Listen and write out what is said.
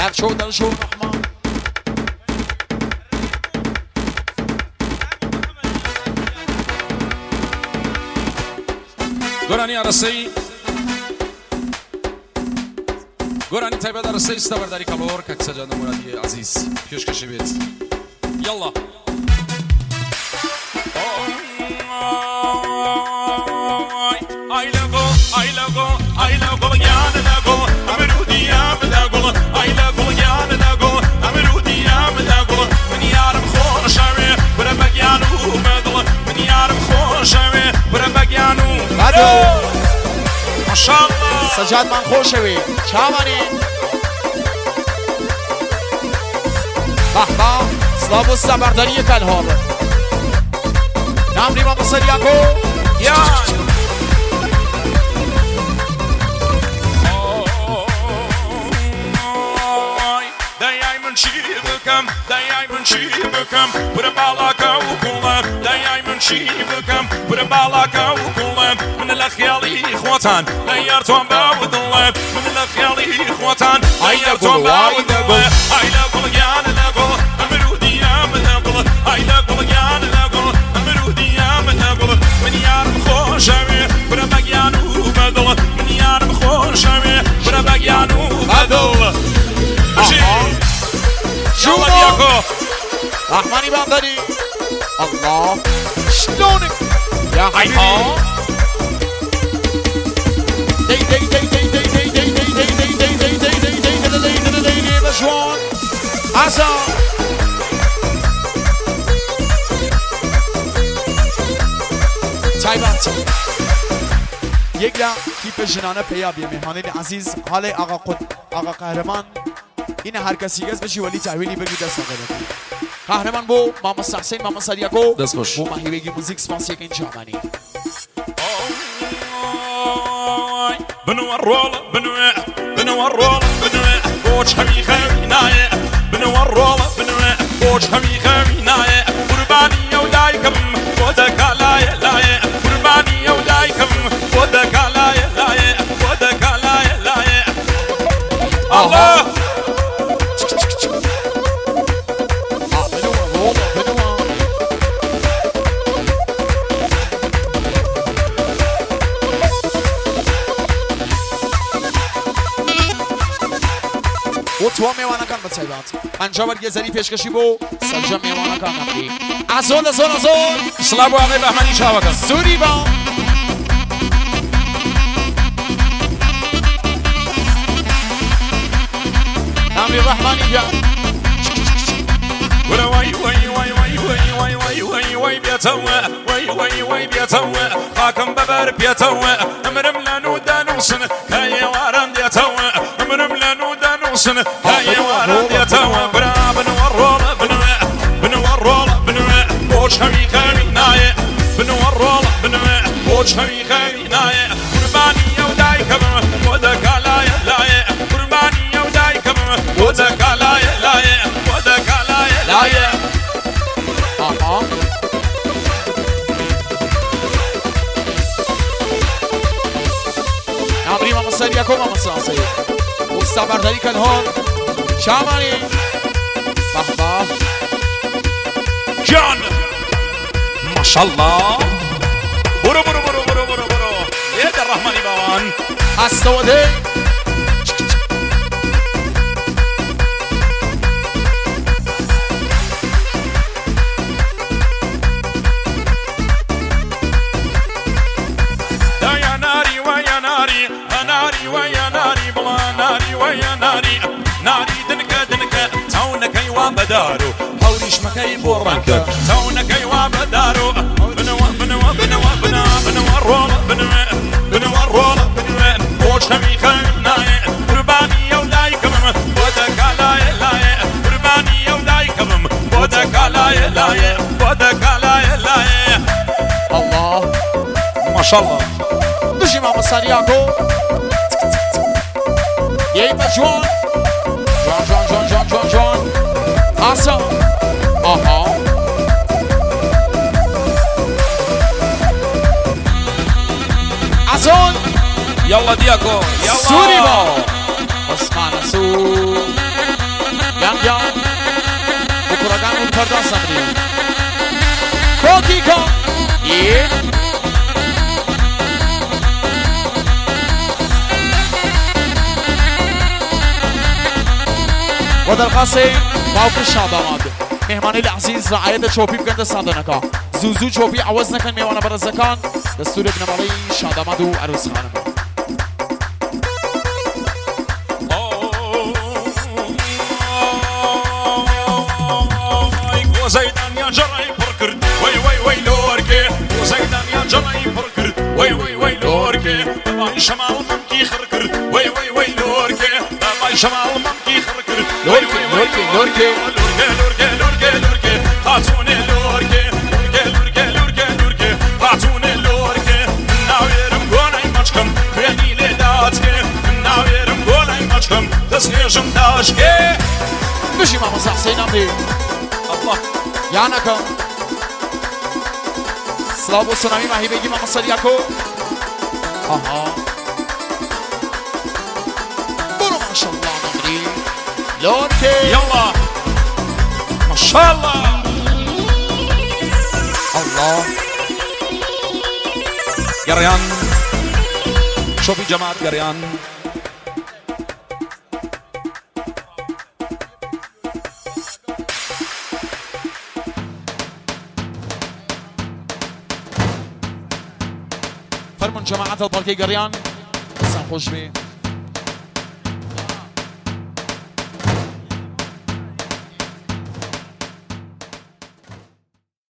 در شو رحمان گرانی عرصی گرانی تایبت عرصی استبرداری کالور که سجاد مرادی عزیز پیش کشی بید یلا سجاد من خوش شوی چامانی بحبا سلام و سبرداری کلهار نام ریما مصریاکو یا دايما شيبكم بربالك وكلام دايما شيبكم بربالك وكلام من الخيالي خوتان دايرتهم باود الله من الخيالي خوتان دايرتهم باود الله هايلا قليان لقول امرودي يا مدقل هايلا قليان لقول امرودي يا مدقل من يارم خوشوي بربقيانو بدل من يارم خوشوي بربقيانو بدل شو رحماني باندري الله شلونك يا حبيبي دي دي دي دي دي دي دي دي دي دي دي دي دي مشوان عسى تایبات یک لا کیپ جنانه پیابی مهمانین عزیز حال آقا قهرمان این هر کسی گز بشی ولی تحویلی بگی دست نگه قهرمان بو ماما حسین ماما سریاکو دست خوش بو ماهی بگی موزیک سپانسی که این جامانی بنو الرول بنو الرول بوش همي خميناي بنو الرول بوش همي خميناي قرباني ودايكم ودك لاي لاي قرباني ودايكم ودك لاي لاي ودك لاي لاي الله تو میوانه کن بتایبات انجام یه زنی پیشکشی بو سجا میوانه کن نبری ازول سلام آقای بهمنی شاوه کن سوری با نامی رحمانی جان وای وای وای وای وای وای وای وای وای بيتوا وای وای وای بيتوا خاكم ببر بيتوا امرم لانو دانوسن هاي وارن بيتوا امرم لانو دانوسن هاي وارن بيتوا برابن والرول بنو الرول بنو بوش همي خميناي بنو الرول بنو بوش همي خميناي قرباني يودايكم ودك لاي لاي قرباني يودايكم ودك لاي لاي ودك لاي لاي نابری ماما سریاکو ماما سانسی اوستا برداری کن هون شامانی بحبا جان ما شاء الله برو برو برو برو برو برو يد الرحمن بوان استوده ناري دنكا دنكا تونك ايوا بدارو حوريش مكاي بورانك تونك ايوا بدارو بنوا بنوا بنوا بنوا بنوا الرول بنوا الرول بوش همي خمناي قرباني يودايكم ودك لاي لاي قرباني يودايكم ودك لاي لاي ودك لاي لاي الله ما شاء الله دوشي ماما سرياكو يا جوان جوان awesome يلا دياكو يلا سوري با عثمان سو یان بکرگان اون پردان سمری کوکیکا و در قصه باوک شاد آمد مهمانی العزیز رعایت چوپی بکن دستان نکا زوزو چوپی عوض نکن میوانه برزکان دستور ابن مالی شاد آمد و عروس خانم زيدان يا جراي بركر وي وي وي لوركي وزيدان يا جراي بركر وي وي وي لوركي باي شمال ممكي خركر وي وي وي لوركي باي شمال ممكي خركر وي وي وي لوركي لوركي لوركي لوركي خاتوني لوركي لوركي لوركي لوركي خاتوني لوركي ناويرم غوناي ماچكم خياني لداتكي ناويرم غوناي ماچكم دسنيجم داشكي بشي ماما حسين عمري الله یانکا سلام و سلامی ماهی بگیم اما سریعکو آها برو ماشالله نمری لورکی يلا ما شاء الله الله قريان شوفي جماعة قريان فرمون جماعة البلكي قريان حسن خوش بي